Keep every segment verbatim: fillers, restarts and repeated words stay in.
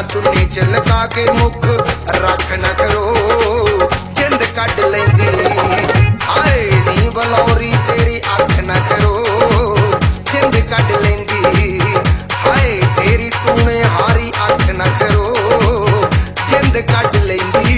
चुन्नी च लगा के मुख रख न करो जिंद कट लेंदी हाय नी बलौरी तेरी अख न करो जिंद कट लेंदी हाय तेरी टूने हारी अख न करो जिंद कट लेंदी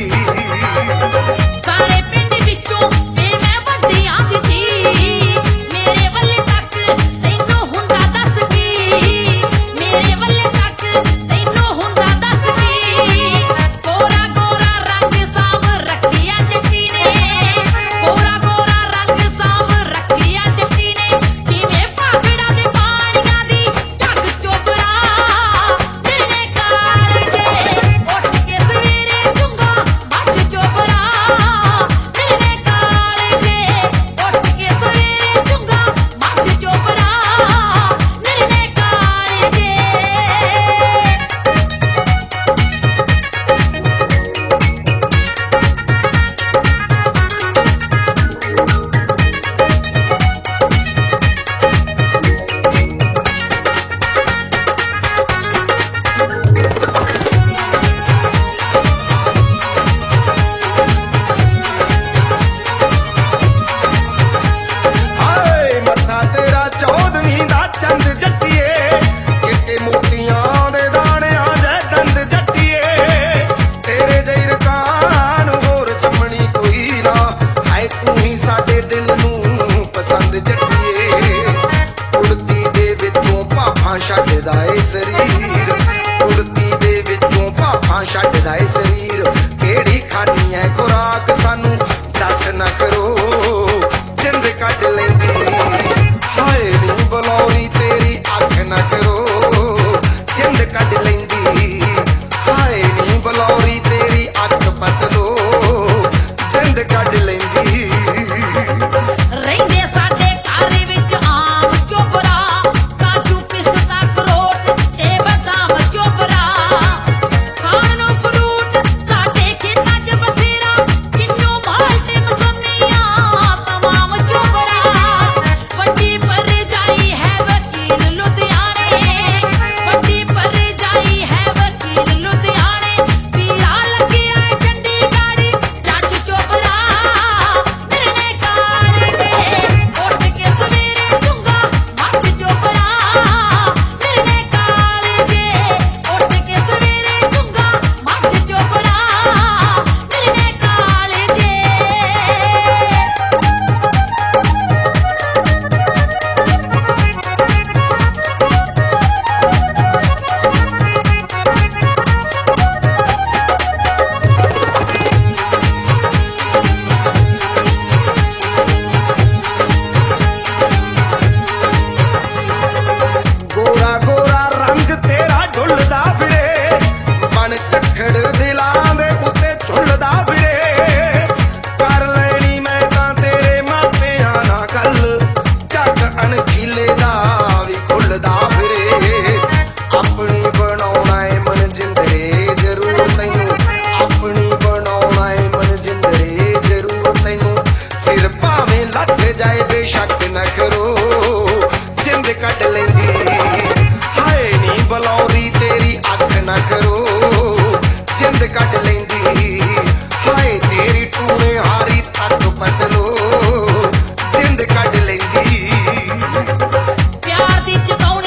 छड्डदा ए शरीर उड़ती दे विचों भाफां छड्डदा ए शरीर केड़ी खानी है खुराक सानू दस न करो जिंद कट लेंदी हाय नी बलौरी तेरी अख न करो जिंद कट लेंदी हाय नी बलौरी तेरी अख बदलो जिंद कट लेंदी रहिंदे साडे घर विच आम चोपरा काजू पिस्ता अखरोट ते बदाम चोपरा खाण नूं फ्रूट साडे खेतां च बथेरा किन्नू माल्टे मसम्मियां तमाम चोपरा वड्डी परजाई है वकील लुधियाने वड्डी परजाई है वकील लुधियाने पीरा लगिया चंडीगढ़ जज चोपरा निर्णे काले जे उठ के सवेरे चुंगा मच चोपरा निर्णे काले जे उठ के सवेरे चुंगा मच चोपरा निर्णे काले जे गोरा गोरा रंग तेरा ढुलदा फिरे बन झक्खड़ दिलां दे उत्ते झुलदा फिरे कर लेनी मैं तां तेरे मापियां नाल गल जग अणखीले दा वी खुलदा फिरे अपनी बनाउणा ए मन जिंदरे जरूर तैनू अपनी बनाउणा ए मन जिंदरे जरूर तैनू सिर भावें लथ जाए बेशक न करो जिंद कट लेंदी हाय नी बलौरी तेरी अख न करो जिंद कट लेंदी हाय तेरी टूने हारी तक बदलो जिंद कट लेंदी प्यार दी चकाउणी